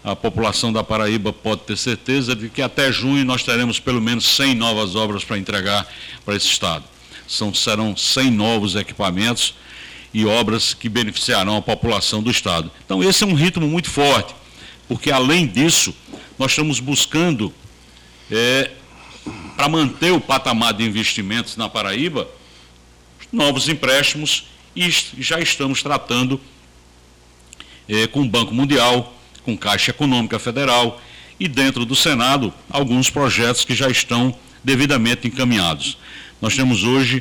a população da Paraíba pode ter certeza de que até junho nós teremos pelo menos 100 novas obras para entregar para esse estado. Serão 100 novos equipamentos e obras que beneficiarão a população do estado. Então esse é um ritmo muito forte, porque além disso, nós estamos buscando, para manter o patamar de investimentos na Paraíba, novos empréstimos, e já estamos tratando com o Banco Mundial, com Caixa Econômica Federal e dentro do Senado alguns projetos que já estão devidamente encaminhados. Nós temos hoje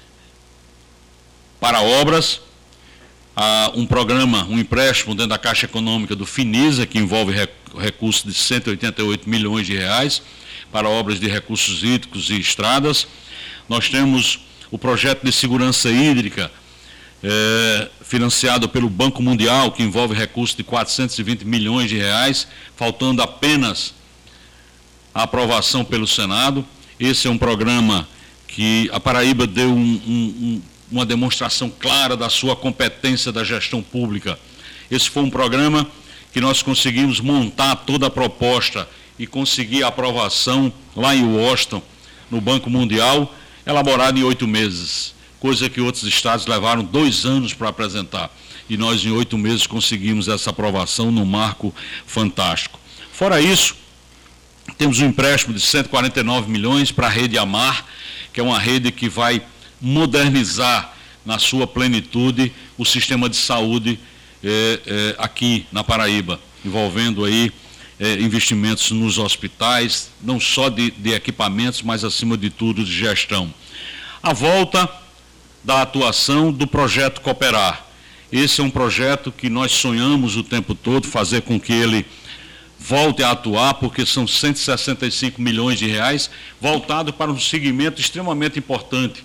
para obras um programa, um empréstimo dentro da Caixa Econômica do Finisa, que envolve recursos de 188 milhões de reais para obras de recursos hídricos e estradas. Nós temos o projeto de segurança hídrica financiado pelo Banco Mundial, que envolve recursos de 420 milhões de reais, faltando apenas a aprovação pelo Senado. Esse é um programa que a Paraíba deu uma demonstração clara da sua competência da gestão pública. Esse foi um programa que nós conseguimos montar toda a proposta e conseguir a aprovação lá em Washington, no Banco Mundial, elaborado em 8 meses. Coisa que outros estados levaram 2 anos para apresentar. E nós, em 8 meses, conseguimos essa aprovação num marco fantástico. Fora isso, temos um empréstimo de 149 milhões para a rede Amar, que é uma rede que vai modernizar na sua plenitude o sistema de saúde aqui na Paraíba, envolvendo aí investimentos nos hospitais, não só de equipamentos, mas, acima de tudo, de gestão. A volta da atuação do projeto Cooperar. Esse é um projeto que nós sonhamos o tempo todo, fazer com que ele volte a atuar, porque são 165 milhões de reais, voltado para um segmento extremamente importante,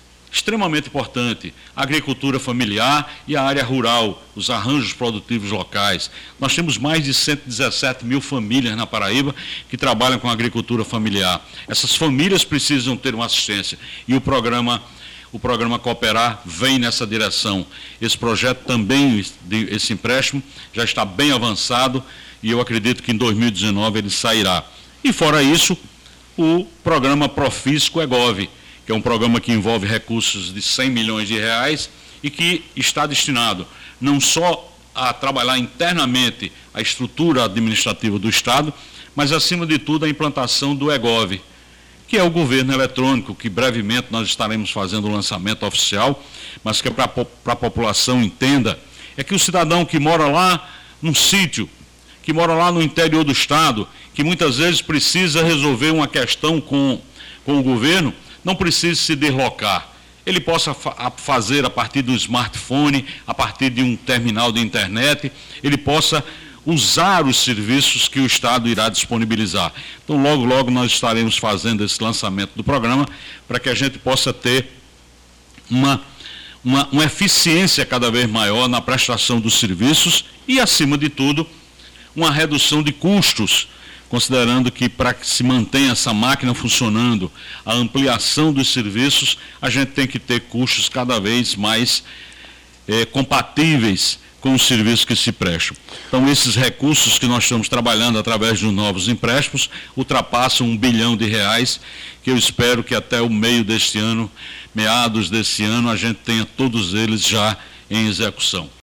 a agricultura familiar e a área rural, os arranjos produtivos locais. Nós temos mais de 117 mil famílias na Paraíba que trabalham com agricultura familiar. Essas famílias precisam ter uma assistência e o programa Cooperar vem nessa direção. Esse projeto também, esse empréstimo, já está bem avançado e eu acredito que em 2019 ele sairá. E fora isso, o programa Profisco Egov, que é um programa que envolve recursos de 100 milhões de reais e que está destinado não só a trabalhar internamente a estrutura administrativa do Estado, mas, acima de tudo, a implantação do Egov, que é o governo eletrônico, que brevemente nós estaremos fazendo o lançamento oficial, mas que para a população entenda, é que o cidadão que mora lá num sítio, que mora lá no interior do Estado, que muitas vezes precisa resolver uma questão com o governo, não precisa se deslocar. Ele possa fazer a partir do smartphone, a partir de um terminal de internet, ele possa usar os serviços que o Estado irá disponibilizar. Então, logo, logo nós estaremos fazendo esse lançamento do programa para que a gente possa ter uma eficiência cada vez maior na prestação dos serviços e, acima de tudo, uma redução de custos, considerando que para que se mantenha essa máquina funcionando, a ampliação dos serviços, a gente tem que ter custos cada vez mais compatíveis com os serviços que se prestam. Então, esses recursos que nós estamos trabalhando através de novos empréstimos ultrapassam R$1 bilhão, que eu espero que até o meio deste ano, meados desse ano, a gente tenha todos eles já em execução.